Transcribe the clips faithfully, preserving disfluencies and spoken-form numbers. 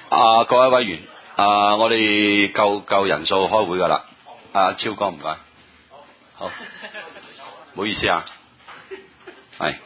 啊，各位委員，啊，我哋夠夠人數開會噶啦。啊，超哥唔該。好，唔好意思啊。係。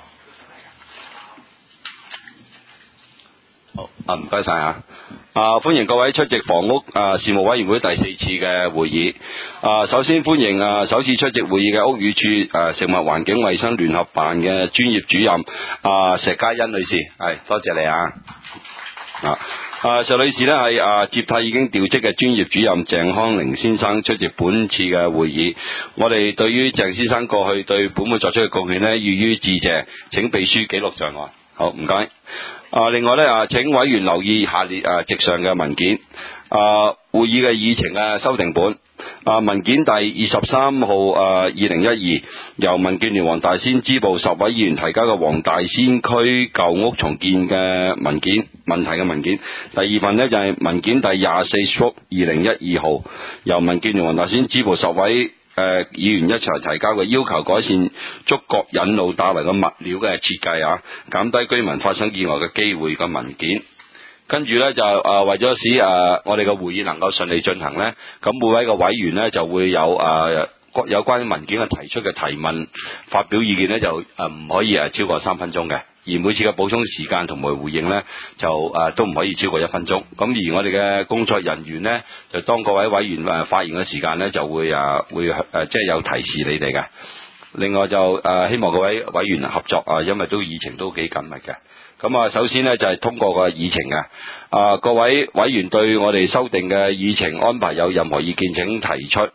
好，啊，唔該晒啊。啊，歡迎各位出席房屋啊事務委員會第四次嘅會議。啊，首先歡迎啊首次出席會議嘅屋宇署誒食物環境衛生聯合辦嘅專業主任啊石嘉欣女士，係多謝你啊。啊，啊石女士呢係啊接替已經調職嘅專業主任鄭康寧先生出席本次嘅會議。我哋對於鄭先生過去對本會作出嘅貢獻呢，予以致謝，請秘書記錄在案。好，唔該。啊，另外咧啊，請委員留意下列啊席上嘅文件。啊，會議嘅議程嘅修訂本。啊，文件第二十三號啊，二零一二由民建聯黃大仙支部十位議員提交嘅黃大仙區舊屋重建嘅文件問題嘅文件。第二份呢，就係、是、文件第廿四 stroke 二零一二號由民建聯黃大仙支部十位誒、呃、議員一齊提交嘅要求改善觸覺引路帶來嘅物料嘅設計啊，減低居民發生意外嘅機會嘅文件。跟住呢，就誒、呃、為咗使誒、呃、我哋嘅會議能夠順利進行呢，咁每位嘅委員呢就會有誒、呃、有關於文件嘅提出嘅提問發表意見呢，就誒唔可以誒超過三分鐘嘅。而每次嘅補充時間同埋回應呢，就誒、呃、都唔可以超過一分鐘。咁而我哋嘅工作人員呢，就當各位委員誒發言嘅時間呢，就會誒、呃、會誒、呃、即係有提示你哋嘅。另外就誒、呃、希望各位委員合作啊，因為都議程都幾緊密嘅。咁啊，首先呢，就係、是、通過個議程嘅。啊，各位委員對我哋修訂嘅議程安排有任何意見請提出。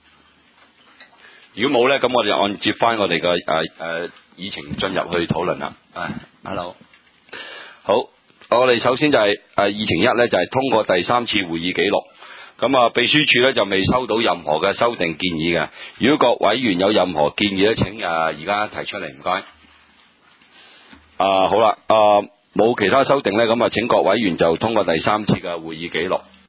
如果冇呢，咁我哋按接翻我哋嘅誒誒議程進入去討論啦。啊 ，hello， 好，我哋首先就係、是、誒、呃、議程一呢，就係、是、通過第三次會議記錄。咁啊，秘書處呢，就未收到任何嘅修訂建議嘅。如果各委員有任何建議呢，請誒而家提出嚟，唔該。啊，好啦，啊冇其他修訂呢，咁啊請各委員就通過第三次嘅會議記錄。